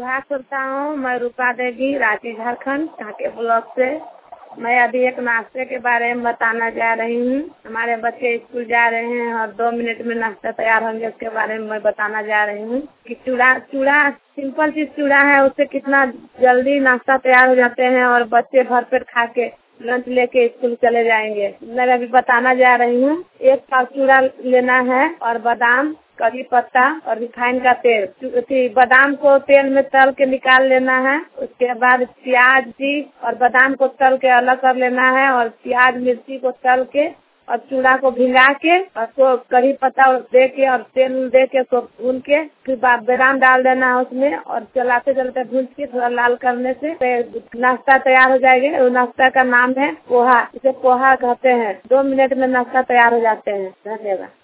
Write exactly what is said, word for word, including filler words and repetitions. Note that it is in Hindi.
सुहाग करता हूँ। मैं रूपा देवी, रांची झारखंड कांके ब्लॉक से। मैं अभी एक नाश्ते के बारे में बताना जा रही हूँ। हमारे बच्चे स्कूल जा रहे हैं और दो मिनट में नाश्ता तैयार होंगे, उसके बारे में मैं बताना जा रही हूँ कि चूड़ा चूड़ा सिंपल चीज चूड़ा है, उससे कितना जल्दी नाश्ता तैयार हो जाते हैं और बच्चे भर पेट खा के लंच लेके स्कूल चले जाएंगे। मैं अभी बताना जा रही हूँ। एक पाव चूड़ा लेना है और बादाम, करी पत्ता और रिफाइन का तेल। बादाम को तेल में तल के निकाल लेना है। उसके बाद प्याज भी और बादाम को तल के अलग कर लेना है और प्याज मिर्ची को तल के और चूड़ा को भिंगा के और तो करी पत्ता दे के और तेल दे के उसको भून के फिर बादाम डाल देना है उसमें और चलाते चलाते भून के थोड़ा लाल करने से नाश्ता तैयार हो जाएगा। वो नाश्ता का नाम है पोहा। इसे पोहा कहते हैं। दो मिनट में नाश्ता तैयार हो जाते हैं। धन्यवाद।